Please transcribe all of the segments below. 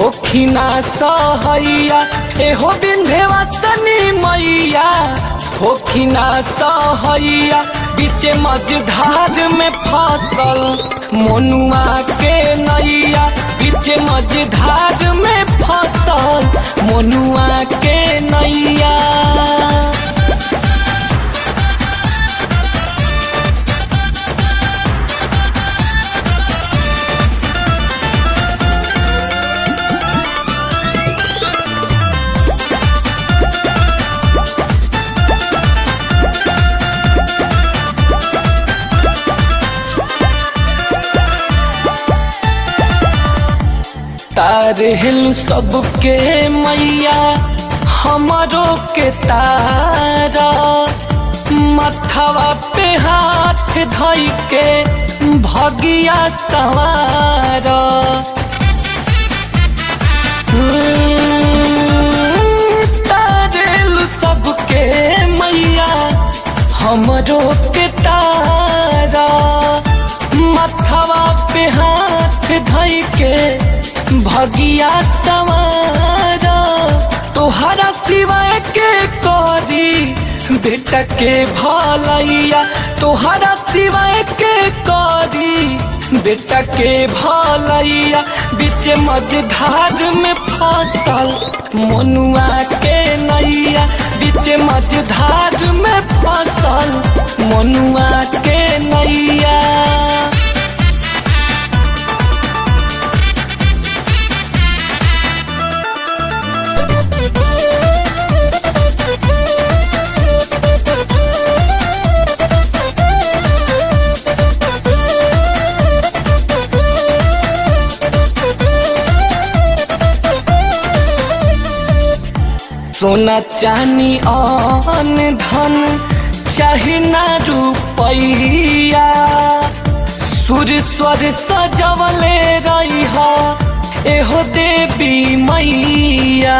होखिना सहैया एहो विंध्यवासिनी मैया होखिना सहैया बीचे मझधार में फसल मनुआ के नैया बीचे मझधार में फसल मनुआ के नैया। तारे हिल सबके मैया हमारो के तारा मथवा पे हाथ धई के भगिया सवारा। तारे हिल सबके मैया हमारो के तारा मथवा पे हाथ धई के भगिया सवारा। तोहरा सिवाय के करी बेटा के भलैया तोहरा सिवाय के करी बेटा के भलैया बीच मझधार में फसल मनुआ के नैया बीच मझधार में फसल मनुआ के नैया। सोना चानी आन धन चाहे ना रुपैया सुर स्वर सजवले रही एहो देवी मैया।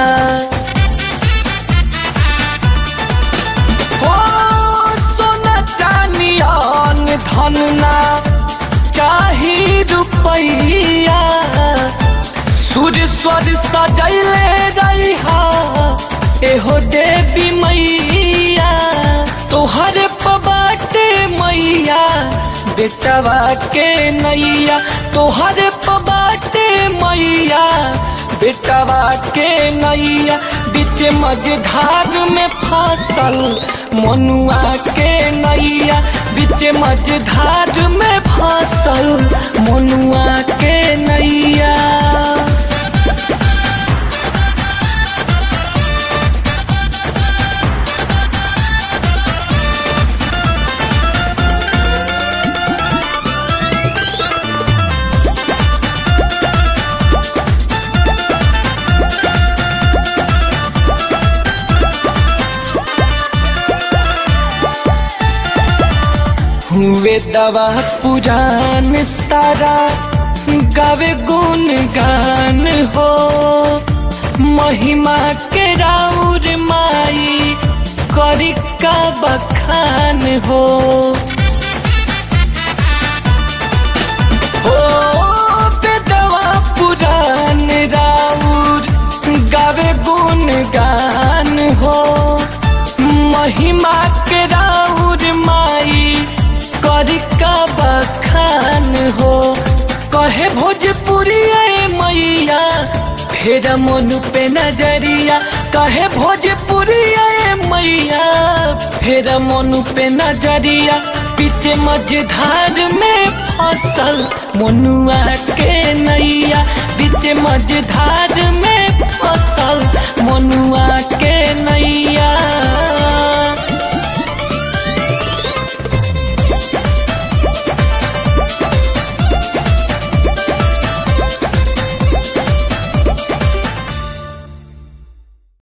हो सोना चानी आन धन ना चाही रुपैया सुर स्वर सजैले रही एहो देवी मैया। तोहरे पबाटे मैया बेटवा के नैया तोहरे पबाटे मैया बेटवा के नैया बीच मझधार में फसल मनुआ के नैया बीच मझधार में फसल मनुआ के नैया। हुए दवा पुरान सारा गावे गुण गान हो महिमा के राउर माई करी का बखान हो। दवा पुरान राउर गावे गुण गान हो महिमा के राउर माई करी का बखान हो। कहे भोजपुरी मैया फेर मनु पे नजरिया कहे भोजपुरी मैया फेर मनु पे नजरिया पीछे मझधार में फसल मनुआ के नैया बीच मझधार में फसल मनुआ